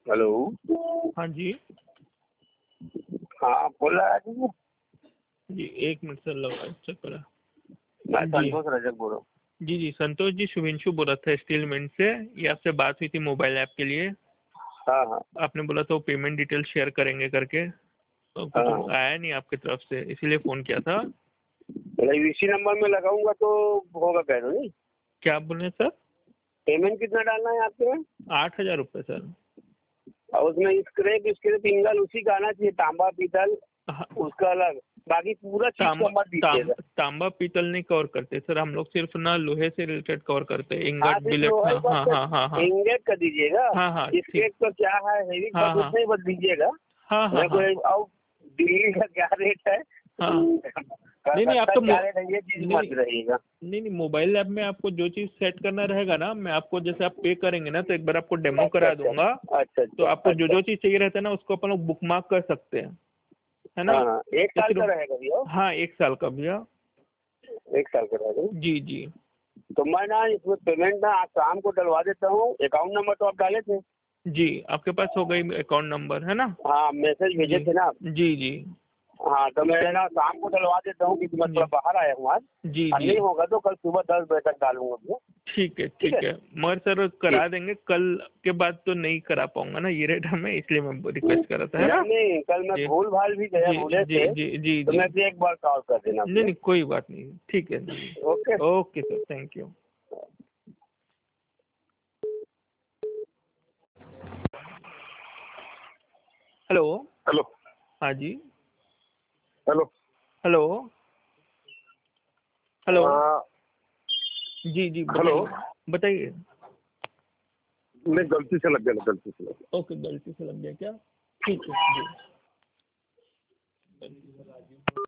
Hello. हाँ जी। हाँ, बोल रहा है जी। जी, 1 मिनट सर लगा चेक करा। मैं जी। संतोष रजक बोल रहा हूँ। जी, संतोष जी, शुभेंशु बोल रहा था स्टील मिंट से। ये आपसे बात हुई थी मोबाइल ऐप के लिए। हाँ हाँ आपने बोला था वो पेमेंट डिटेल शेयर करेंगे करके, तो कुछ हाँ। आया नहीं आपकी तरफ से, इसीलिए फ़ोन किया था। मतलब इसी नंबर में लगाऊंगा तो होगा कह रहे हो नहीं? क्या आप बोल रहे हैं सर? पेमेंट कितना डालना है आपके में? 8,000 रुपये सर। और उसमें स्क्रैप स्क्रैप इंगल उसी का आना चाहिए, तांबा पीतल हाँ, उसका अलग, बाकी पूरा चीज का मत दीजिएगा। तांबा पीतल नहीं कवर करते सर हम लोग, सिर्फ ना लोहे से रिलेटेड कवर करते हैं, हाँ, इंगट सिर्फ बिलेट। लोहा हाँ का हाँ हाँ हाँ हाँ इंगेट कर दीजिएगा। हाँ हाँ ठीक। स्क्रैप का क्या है, हेवी हाँ बस हाँ उतना ही बस दीजिएगा। हाँ हाँ मेरे को हाँ और दिल्ली का क्या रेट है, हाँ। नहीं आप कलकत्ता तो क्या रेट है, ये चीज नहीं मत रहिएगा। नहीं मोबाइल ऐप में आपको जो चीज़ सेट करना रहेगा ना, मैं आपको जैसे आप पे करेंगे ना तो एक बार आपको डेमो अच्छा करा अच्छा दूंगा। अच्छा तो अच्छा आपको जो अच्छा। जो चीज़ चाहिए रहता है ना उसको अपन लोग बुक मार्क कर सकते हैं, है ना? हाँ हाँ, एक तो साल फिर का रहेगा भैया। हाँ 1 साल का भैया। एक साल का रहेगा। जी जी तो मैं ना इसमें पेमेंट ना आज शाम को डलवा देता हूँ। अकाउंट नंबर तो आप डाले थे? जी, आपके पास हो गई अकाउंट नंबर, है ना? हाँ, मैसेज भेजे जी थे ना आप? जी जी हाँ, तो मैं ना शाम को डलवा देता हूँ क्योंकि मैं जी थोड़ा बाहर आया हूँ आज। जी और जी नहीं होगा तो कल सुबह 10 बजे तक डालूंगा भैया। ठीक है ठीक है। ठीक है। मगर सर करा ठीक। देंगे, कल के बाद तो नहीं करा पाऊंगा ना ये रेट हमें, इसलिए मैं रिक्वेस्ट कर रहा था, है नहीं ना? नहीं, कल मैं जी भूल भाल भी गया, जी भूले जी थे। जी जी तो जी। मैं फिर एक बार कॉल कर देना नहीं भैया। नहीं कोई बात नहीं, ठीक है जी। Okay. Okay sir, thank you. Hello. Hello. हाँ जी। हेलो। हेलो। हेलो। हाँ, जी जी हेलो। बताइए बताइए। नहीं, गलती से लग गया, गलती से लग गया। ओके, गलती से लग गया क्या? ठीक है जी।